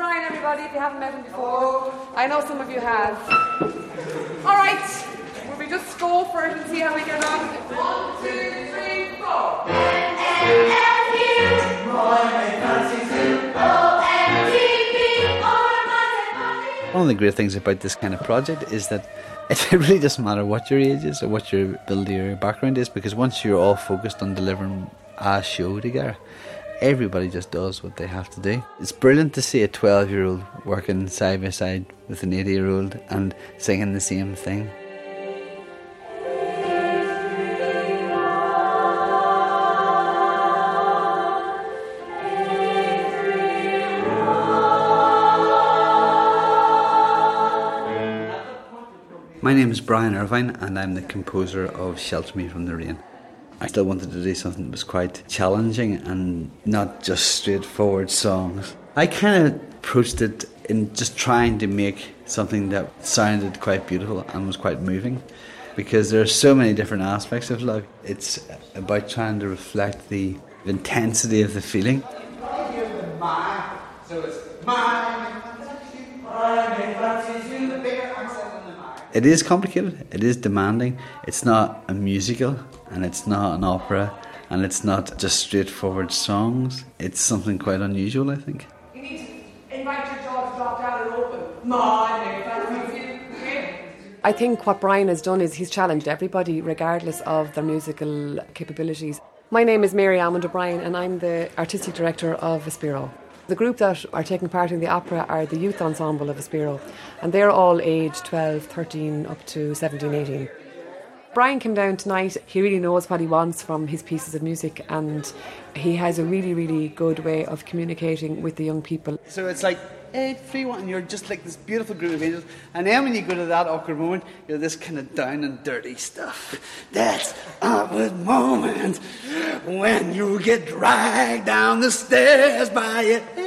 Brian, everybody, if you haven't met him before. I know some of you have. All right, will we just go for it and see how we get on? 1, 2, 3, 4. One of the great things about this kind of project is that it really doesn't matter what your age is or what your ability or your background is, because once you're all focused on delivering a show together, everybody just does what they have to do. It's brilliant to see a 12-year-old working side by side with an 80-year-old and singing the same thing. My name is Brian Irvine and I'm the composer of Shelter Me From the Rain. I still wanted to do something that was quite challenging and not just straightforward songs. I kind of approached it in just trying to make something that sounded quite beautiful and was quite moving, because there are so many different aspects of love. It's about trying to reflect the intensity of the feeling. So it's It is complicated, it is demanding. It's not a musical and it's not an opera and it's not just straightforward songs. It's something quite unusual, I think. You need to invite your jaw to drop down and open. I think what Brian has done is he's challenged everybody regardless of their musical capabilities. My name is Mary Almond O'Brien and I'm the artistic director of Vespero. The group that are taking part in the opera are the youth ensemble of Vespero, and they're all aged 12, 13 up to 17, 18. Brian came down tonight. He really knows what he wants from his pieces of music, and he has a really, really good way of communicating with the young people. So it's like, hey, free one, and you're just like this beautiful group of angels, and then when you go to that awkward moment, you're this kind of down and dirty stuff. That's awkward moment when you get dragged down the stairs by it.